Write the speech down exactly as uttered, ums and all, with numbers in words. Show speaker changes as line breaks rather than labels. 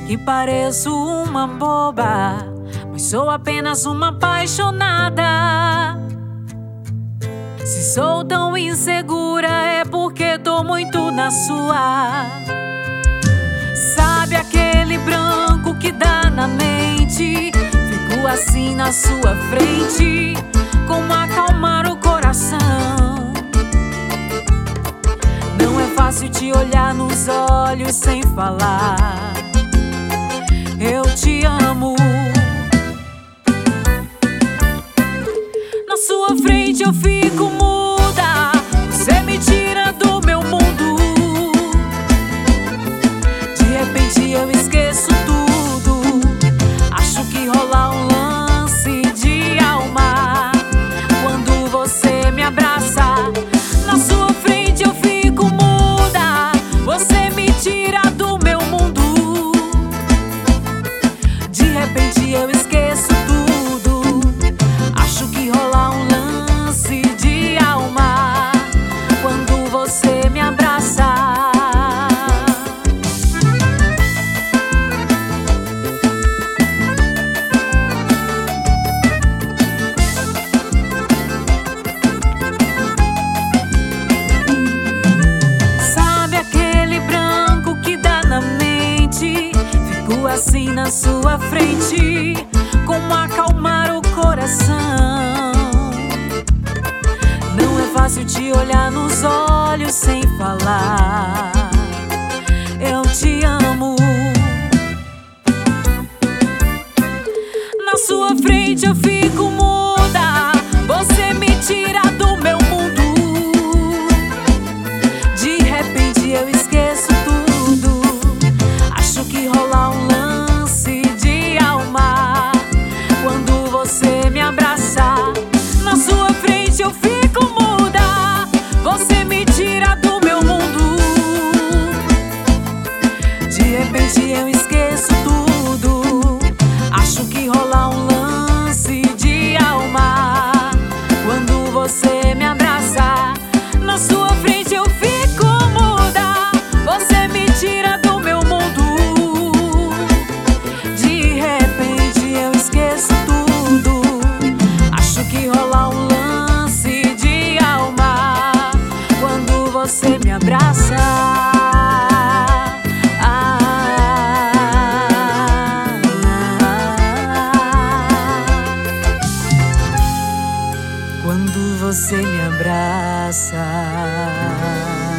E pareço uma boba, mas sou apenas uma apaixonada. Se sou tão insegura é porque tô muito na sua. Sabe aquele branco que dá na mente? Fico assim na sua frente, como acalmar o coração. Não é fácil te olhar nos olhos sem falar eu te amo. Na sua frente eu fico muda, você me tira do meu mundo. De repente eu esqueço tudo, acho que rola um lance de alma quando você me abraça. Na sua frente eu fico muda, você me tira do meu mundo. De repente eu esqueço tudo, acho que rola um lance de alma quando você me abraça. Sabe aquele branco que dá na mente? Fico assim na sua frente, como acalmar o coração. Não é fácil te olhar nos olhos sem falar eu te amo. Na sua frente eu fico muda, você me tira do meu mundo. De repente eu esqueço tudo, acho que rola um lance de alma quando você me abraça. Na sua frente eu fico muda, você me tira do meu mundo. De repente eu esqueço tudo, acho que rola um lance de alma quando você me abraça. Na sua frente eu fico muda, você me tira do meu mundo. De repente eu esqueço tudo, acho que rola um lance de alma quando você me abraça. Quando você me abraça.